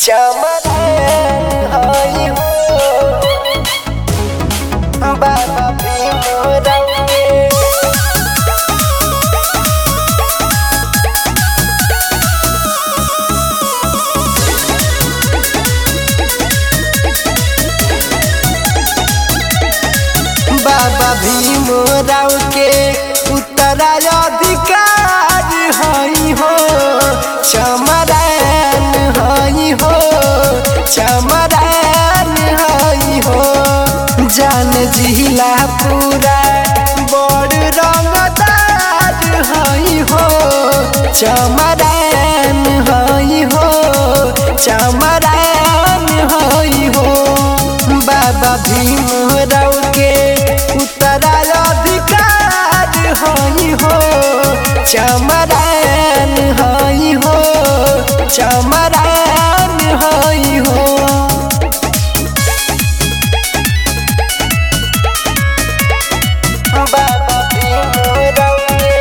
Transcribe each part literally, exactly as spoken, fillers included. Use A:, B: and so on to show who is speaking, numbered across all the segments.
A: चमन हई हो बाबा भीमराव के। बाबा भीमराव के उत्तराधिकार हई हो चमरान हई हो चमरान हई हो। जान जिला पूरा बड़ रंगदार हई हो चमरान हई हो चमरान हई हो। बाबा भीमराव के उत्तराधिकार हई हो चमरान हई हो चमरान हई हो। बाबा भीमराव के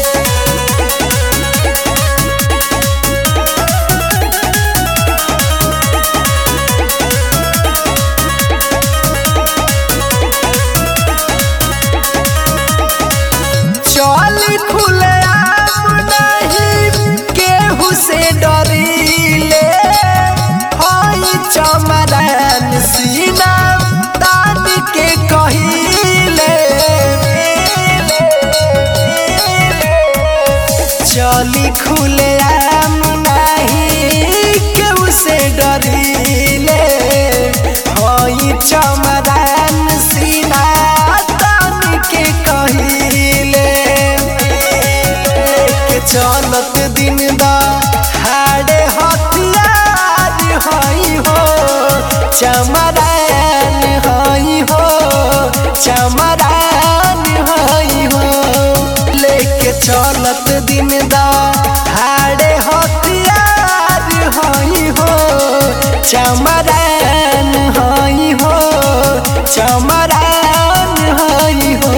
A: चल खुले आम नहीं केहू से डरीले हई चमरान सीना तान के कहिले। चली खुले आम नहीं केहू से डरीले हई चमरान सीना तान के कहिले। चलत दिन दहाड़े हथियार हई हो चमरान हई हो चमरान हई हो। लेके चलत दिन दहाड़े हथियार हई हो चमरान हई हो चमरान हई हो।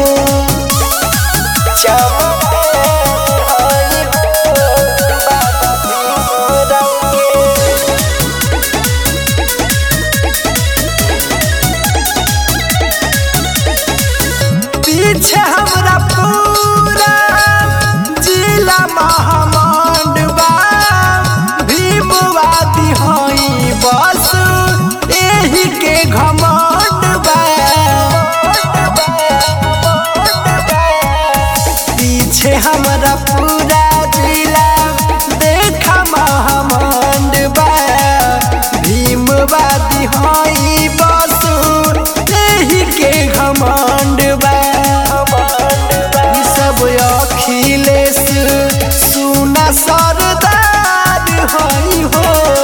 A: पीछे हमरा पूरा जिला महामंडबा भीमवादी हई बस एही के घमंडबा। पीछे हमरा पूरा जिला देखा महामंडबा भीमवादी हई बस एही के घमंडबा। अखिलेश सुना सरदार हई हो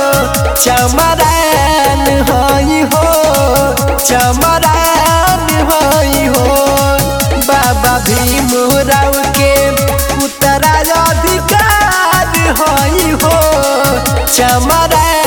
A: चमरान हई हो चमरान हई हो। बाबा भीमराव के उत्तराधिकार हई हो चमरान